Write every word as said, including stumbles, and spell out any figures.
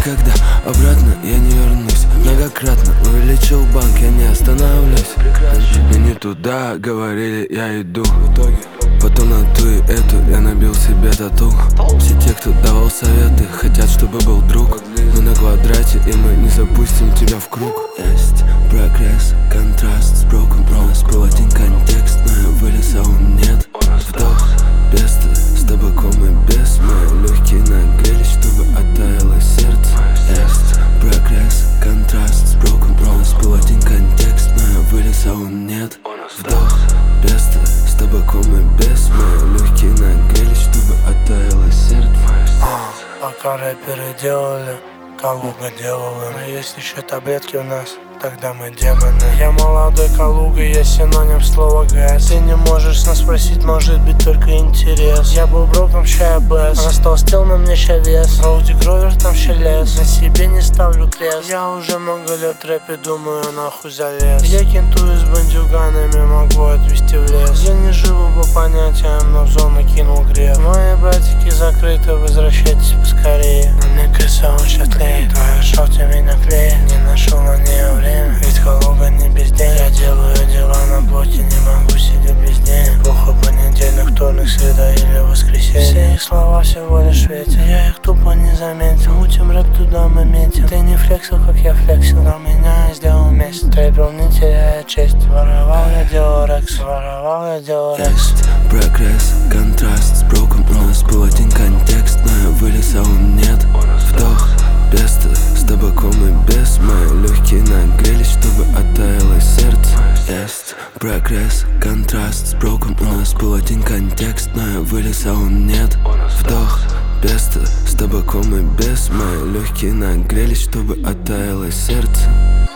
никогда обратно я не вернусь. Многократно увеличил банк, я не остановлюсь. Я не туда, говорили, я иду. В итоге потом на ту и эту я набил себе тату. Все те, кто давал советы, хотят, чтобы был друг. Мы на квадрате, и мы не запустим тебя в круг. Есть прогресс, контраст с броком. У нас был один контекст, но вылез, а он нет. Вдох, песто, с табаком и без. Мои легкие нагрелись, чтобы оттаяло сердце. Есть прогресс, контраст с броком. У нас был один контекст, но вылез, а он нет. Вдох, песто, с табаком и без. Мои легкие нагрелись, чтобы оттаяло сердце. Пока рэперы делали, Калуга делала. Но есть еще таблетки у нас, тогда мы демоны. Я молодой Калуга, я синоним слова газ. Ты не можешь нас спросить, может быть только интерес. Я был броком, ща я бэс. Растолстел, на мне ща вес. Роуди Гровер, там ща лес. На себе не ставлю крест. Я уже много лет в рэпе, думаю, нахуй залез. Я кентую с бандюганами, могу отвезти в лес. Я не живу по понятиям, но в зону кинул грех. Мои братики закрыты, возвращайтесь поскорее. На мне крыса очень тлеет, твоя шоти меня клеит. Не нашел на нее время, ведь Калуга не без денег. Я делаю дела на блоке, не могу сидеть без денег. Плохо понедельник, вторник, среда или воскресенье. Все их слова всего лишь ветер, я их тупо не заметил. Учим рэп, туда мы метим. Ты не флексил, как я флексил, но меня сделал месяц. Трэпил, не теряя честь. Воровал я делал рекс, воровал я делал рекс. Прогресс, контраст с броком. У нас был один контекст, но я вылез, а он нет. Вдох, песто, с табаком и без. Мои легкие нагрелись, чтобы оттаяло сердце. Есть прогресс, контраст с броком. У нас был один контекст, но я вылез, а он нет. Вдох, песто, с табаком и без. Мои легкие нагрелись, чтобы оттаяло сердце.